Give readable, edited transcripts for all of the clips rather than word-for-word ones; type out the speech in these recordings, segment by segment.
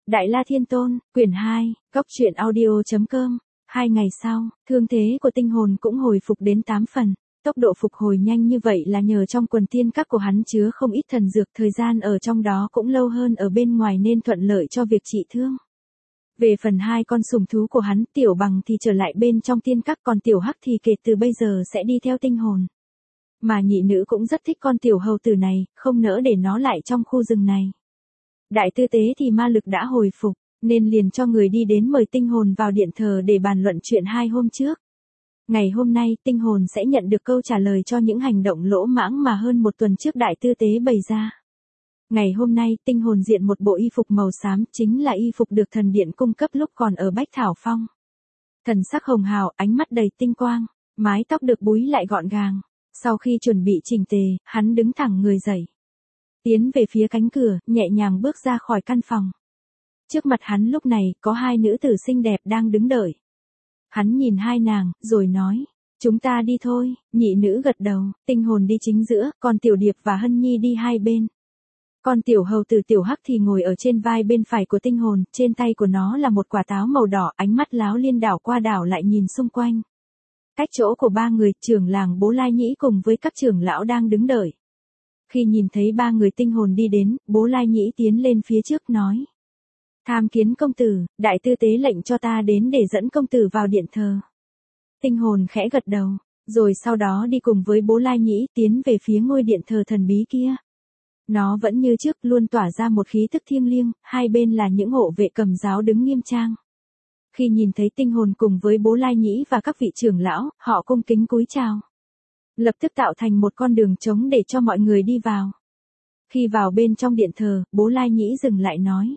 Đại La Thiên Tôn, quyển 2, Góc truyện audio.com. 2 ngày sau, thương thế của tinh hồn cũng hồi phục đến 8 phần. Tốc độ phục hồi nhanh như vậy là nhờ trong quần tiên các của hắn chứa không ít thần dược, thời gian ở trong đó cũng lâu hơn ở bên ngoài nên thuận lợi cho việc trị thương. Về phần hai con sủng thú của hắn, Tiểu Bằng thì trở lại bên trong tiên các, còn Tiểu Hắc thì kể từ bây giờ sẽ đi theo tinh hồn. Mà nhị nữ cũng rất thích con tiểu hầu tử này, không nỡ để nó lại trong khu rừng này. Đại tư tế thì ma lực đã hồi phục, nên liền cho người đi đến mời tinh hồn vào điện thờ để bàn luận chuyện 2 hôm trước. Ngày hôm nay, tinh hồn sẽ nhận được câu trả lời cho những hành động lỗ mãng mà hơn 1 tuần trước đại tư tế bày ra. Ngày hôm nay, tinh hồn diện một bộ y phục màu xám, chính là y phục được thần điện cung cấp lúc còn ở Bách Thảo Phong. Thần sắc hồng hào, ánh mắt đầy tinh quang, mái tóc được búi lại gọn gàng. Sau khi chuẩn bị chỉnh tề, hắn đứng thẳng người dậy. Tiến về phía cánh cửa, nhẹ nhàng bước ra khỏi căn phòng. Trước mặt hắn lúc này, có 2 nữ tử xinh đẹp đang đứng đợi. Hắn nhìn 2 nàng, rồi nói, chúng ta đi thôi. Nhị nữ gật đầu, tinh hồn đi chính giữa, còn Tiểu Điệp và Hân Nhi đi hai bên. Còn tiểu hầu tử Tiểu Hắc thì ngồi ở trên vai bên phải của tinh hồn, trên tay của nó là một quả táo màu đỏ, ánh mắt láo liên đảo qua đảo lại nhìn xung quanh. Cách chỗ của 3 người, trưởng làng Bố Lai Nhĩ cùng với các trưởng lão đang đứng đợi. Khi nhìn thấy 3 người tinh hồn đi đến, Bố Lai Nhĩ tiến lên phía trước nói. Tham kiến công tử, đại tư tế lệnh cho ta đến để dẫn công tử vào điện thờ. Tinh hồn khẽ gật đầu, rồi sau đó đi cùng với Bố Lai Nhĩ tiến về phía ngôi điện thờ thần bí kia. Nó vẫn như trước, luôn tỏa ra một khí tức thiêng liêng, hai bên là những hộ vệ cầm giáo đứng nghiêm trang. Khi nhìn thấy tinh hồn cùng với Bố Lai Nhĩ và các vị trưởng lão, họ cung kính cúi chào. Lập tức tạo thành một con đường trống để cho mọi người đi vào. Khi vào bên trong điện thờ, Bố Lai Nhĩ dừng lại nói.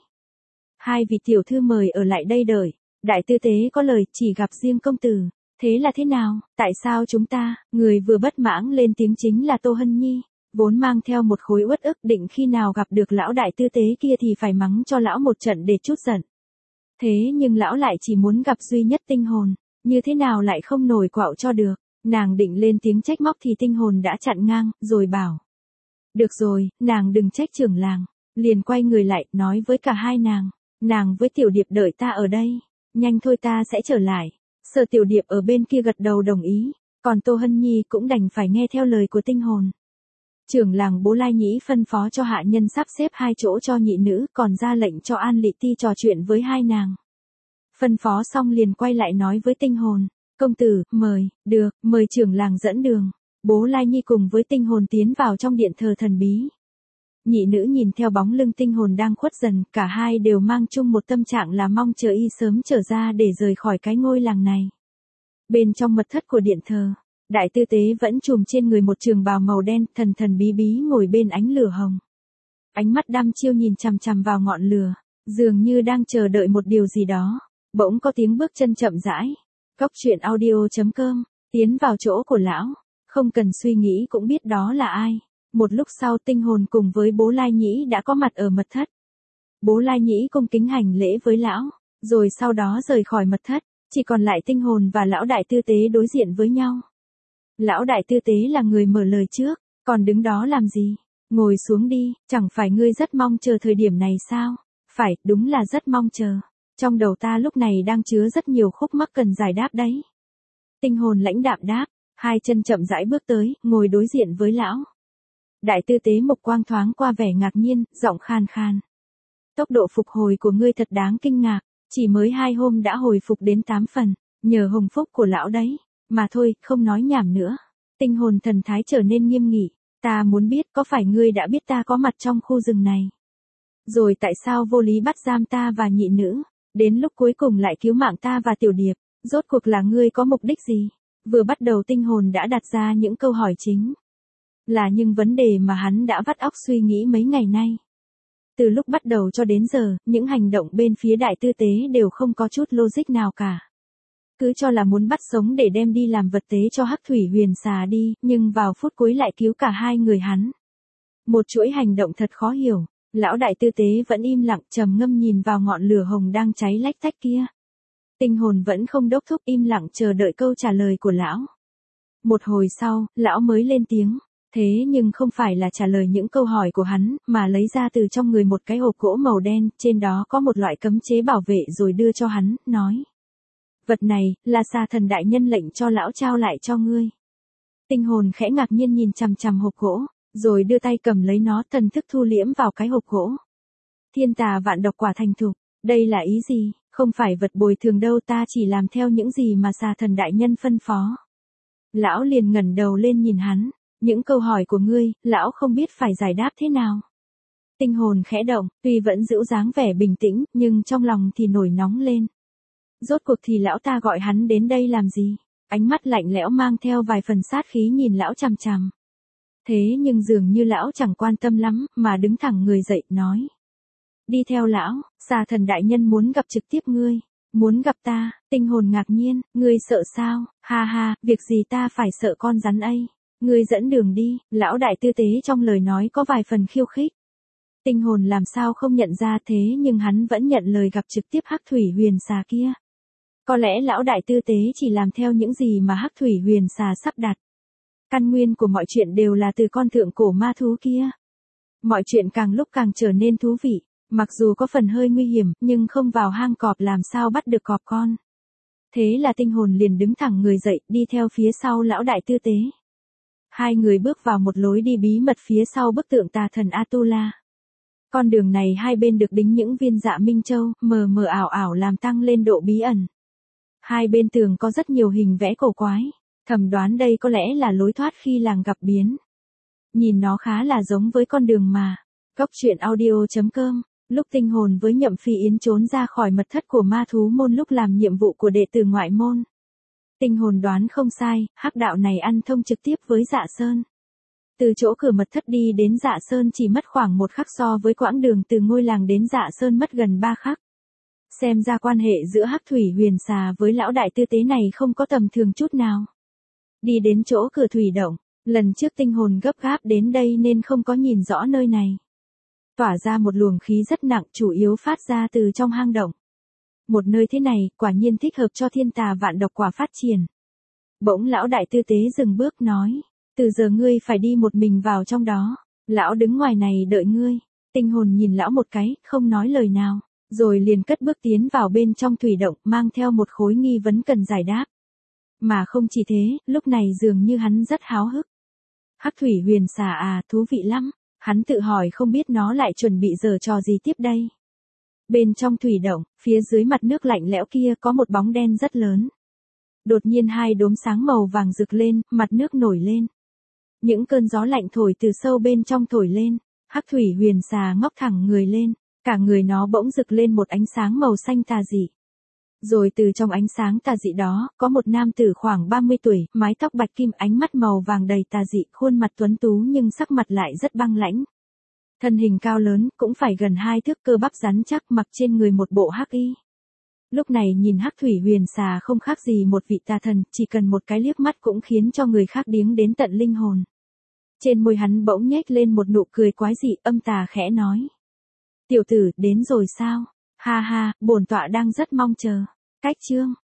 2 vị tiểu thư mời ở lại đây đợi. Đại tư tế có lời chỉ gặp riêng công tử. Thế là thế nào? Tại sao chúng ta? Người vừa bất mãn lên tiếng chính là Tô Hân Nhi. Vốn mang theo một khối uất ức, định khi nào gặp được lão đại tư tế kia thì phải mắng cho lão một trận để trút giận. Thế nhưng lão lại chỉ muốn gặp duy nhất tinh hồn, như thế nào lại không nổi quạo cho được. Nàng định lên tiếng trách móc thì tinh hồn đã chặn ngang, rồi bảo. Được rồi, nàng đừng trách trưởng làng. Liền quay người lại, nói với cả 2 nàng. Nàng với Tiểu Điệp đợi ta ở đây. Nhanh thôi ta sẽ trở lại. Sở Tiểu Điệp ở bên kia gật đầu đồng ý. Còn Tô Hân Nhi cũng đành phải nghe theo lời của tinh hồn. Trưởng làng Bố Lai Nhĩ phân phó cho hạ nhân sắp xếp 2 chỗ cho nhị nữ, còn ra lệnh cho An Lị Ti trò chuyện với 2 nàng. Phân phó xong liền quay lại nói với tinh hồn. Công tử, mời, được, mời trưởng làng dẫn đường. Bố Lai Nhi cùng với tinh hồn tiến vào trong điện thờ thần bí. Nhị nữ nhìn theo bóng lưng tinh hồn đang khuất dần, cả hai đều mang chung một tâm trạng là mong chờ y sớm trở ra để rời khỏi cái ngôi làng này. Bên trong mật thất của điện thờ, đại tư tế vẫn trùm trên người một trường bào màu đen, thần thần bí bí ngồi bên ánh lửa hồng. Ánh mắt đăm chiêu nhìn chằm chằm vào ngọn lửa, dường như đang chờ đợi một điều gì đó. Bỗng có tiếng bước chân chậm rãi. Góc truyện audio.com, tiến vào chỗ của lão, không cần suy nghĩ cũng biết đó là ai. Một lúc sau tinh hồn cùng với Bố Lai Nhĩ đã có mặt ở mật thất. Bố Lai Nhĩ cung kính hành lễ với lão, rồi sau đó rời khỏi mật thất, chỉ còn lại tinh hồn và lão đại tư tế đối diện với nhau. Lão đại tư tế là người mở lời trước, còn đứng đó làm gì? Ngồi xuống đi, chẳng phải ngươi rất mong chờ thời điểm này sao? Phải, đúng là rất mong chờ. Trong đầu ta lúc này đang chứa rất nhiều khúc mắc cần giải đáp đấy. Tinh hồn lãnh đạm đáp, 2 chân chậm rãi bước tới, ngồi đối diện với lão. Đại tư tế mục quang thoáng qua vẻ ngạc nhiên, giọng khan khan. Tốc độ phục hồi của ngươi thật đáng kinh ngạc, chỉ mới 2 hôm đã hồi phục đến 8 phần, nhờ hồng phúc của lão đấy. Mà thôi, không nói nhảm nữa. Tinh hồn thần thái trở nên nghiêm nghị, ta muốn biết có phải ngươi đã biết ta có mặt trong khu rừng này? Rồi tại sao vô lý bắt giam ta và nhị nữ, đến lúc cuối cùng lại cứu mạng ta và Tiểu Điệp, rốt cuộc là ngươi có mục đích gì? Vừa bắt đầu tinh hồn đã đặt ra những câu hỏi chính. Là những vấn đề mà hắn đã vắt óc suy nghĩ mấy ngày nay. Từ lúc bắt đầu cho đến giờ, những hành động bên phía đại tư tế đều không có chút logic nào cả. Cứ cho là muốn bắt sống để đem đi làm vật tế cho Hắc Thủy Huyền Xà đi, nhưng vào phút cuối lại cứu cả 2 người hắn. Một chuỗi hành động thật khó hiểu. Lão đại tư tế vẫn im lặng trầm ngâm nhìn vào ngọn lửa hồng đang cháy lách tách kia. Tinh hồn vẫn không đốc thúc, im lặng chờ đợi câu trả lời của lão. Một hồi sau, lão mới lên tiếng. Thế nhưng không phải là trả lời những câu hỏi của hắn, mà lấy ra từ trong người một cái hộp gỗ màu đen, trên đó có một loại cấm chế bảo vệ rồi đưa cho hắn, nói. Vật này, là xà thần đại nhân lệnh cho lão trao lại cho ngươi. Tinh hồn khẽ ngạc nhiên nhìn chằm chằm hộp gỗ, rồi đưa tay cầm lấy nó, thần thức thu liễm vào cái hộp gỗ. Thiên tà vạn độc quả thành thục, đây là ý gì, không phải vật bồi thường đâu, ta chỉ làm theo những gì mà xà thần đại nhân phân phó. Lão liền ngẩng đầu lên nhìn hắn, những câu hỏi của ngươi, lão không biết phải giải đáp thế nào. Tinh hồn khẽ động, tuy vẫn giữ dáng vẻ bình tĩnh, nhưng trong lòng thì nổi nóng lên. Rốt cuộc thì lão ta gọi hắn đến đây làm gì? Ánh mắt lạnh lẽo mang theo vài phần sát khí nhìn lão chằm chằm. Thế nhưng dường như lão chẳng quan tâm lắm, mà đứng thẳng người dậy, nói. Đi theo lão, xà thần đại nhân muốn gặp trực tiếp ngươi. Muốn gặp ta, tinh hồn ngạc nhiên, ngươi sợ sao, ha ha, việc gì ta phải sợ con rắn ấy. Ngươi dẫn đường đi, lão đại tư tế trong lời nói có vài phần khiêu khích. Tinh hồn làm sao không nhận ra, thế nhưng hắn vẫn nhận lời gặp trực tiếp Hắc Thủy Huyền Xà kia. Có lẽ lão đại tư tế chỉ làm theo những gì mà Hắc Thủy Huyền Xà sắp đặt. Căn nguyên của mọi chuyện đều là từ con thượng cổ ma thú kia. Mọi chuyện càng lúc càng trở nên thú vị, mặc dù có phần hơi nguy hiểm, nhưng không vào hang cọp làm sao bắt được cọp con. Thế là tinh hồn liền đứng thẳng người dậy, đi theo phía sau lão đại tư tế. Hai người bước vào một lối đi bí mật phía sau bức tượng tà thần Atula. Con đường này hai bên được đính những viên dạ minh châu, mờ mờ ảo ảo làm tăng lên độ bí ẩn. Hai bên tường có rất nhiều hình vẽ cổ quái, thầm đoán đây có lẽ là lối thoát khi làng gặp biến. Nhìn nó khá là giống với con đường mà. Góc truyện audio.com, lúc tinh hồn với Nhậm Phi Yến trốn ra khỏi mật thất của ma thú môn lúc làm nhiệm vụ của đệ tử ngoại môn. Tinh hồn đoán không sai, hắc đạo này ăn thông trực tiếp với Dạ Sơn. Từ chỗ cửa mật thất đi đến Dạ Sơn chỉ mất khoảng 1 khắc, so với quãng đường từ ngôi làng đến Dạ Sơn mất gần 3 khắc. Xem ra quan hệ giữa Hắc Thủy Huyền Xà với lão đại tư tế này không có tầm thường chút nào. Đi đến chỗ cửa thủy động, lần trước tinh hồn gấp gáp đến đây nên không có nhìn rõ nơi này. Tỏa ra một luồng khí rất nặng, chủ yếu phát ra từ trong hang động. Một nơi thế này, quả nhiên thích hợp cho thiên tà vạn độc quả phát triển. Bỗng lão đại tư tế dừng bước nói, từ giờ ngươi phải đi một mình vào trong đó, lão đứng ngoài này đợi ngươi. Tinh hồn nhìn lão một cái, không nói lời nào, rồi liền cất bước tiến vào bên trong thủy động, mang theo một khối nghi vấn cần giải đáp. Mà không chỉ thế, lúc này dường như hắn rất háo hức. Hắc Thủy Huyền Xà à, thú vị lắm, hắn tự hỏi không biết nó lại chuẩn bị giở trò gì tiếp đây. Bên trong thủy động, phía dưới mặt nước lạnh lẽo kia có một bóng đen rất lớn. Đột nhiên hai đốm sáng màu vàng rực lên, mặt nước nổi lên. Những cơn gió lạnh thổi từ sâu bên trong thổi lên, Hắc Thủy Huyền Xà ngóc thẳng người lên, cả người nó bỗng rực lên một ánh sáng màu xanh tà dị. Rồi từ trong ánh sáng tà dị đó, có một nam tử khoảng 30 tuổi, mái tóc bạch kim, ánh mắt màu vàng đầy tà dị, khuôn mặt tuấn tú nhưng sắc mặt lại rất băng lãnh. Thân hình cao lớn, cũng phải gần 2 thước, cơ bắp rắn chắc, mặc trên người một bộ hắc y. Lúc này nhìn Hắc Thủy Huyền Xà không khác gì một vị tà thần, chỉ cần một cái liếc mắt cũng khiến cho người khác điếng đến tận linh hồn. Trên môi hắn bỗng nhếch lên một nụ cười quái dị, âm tà khẽ nói. Tiểu tử, đến rồi sao? Ha ha, bổn tọa đang rất mong chờ. Cách chương.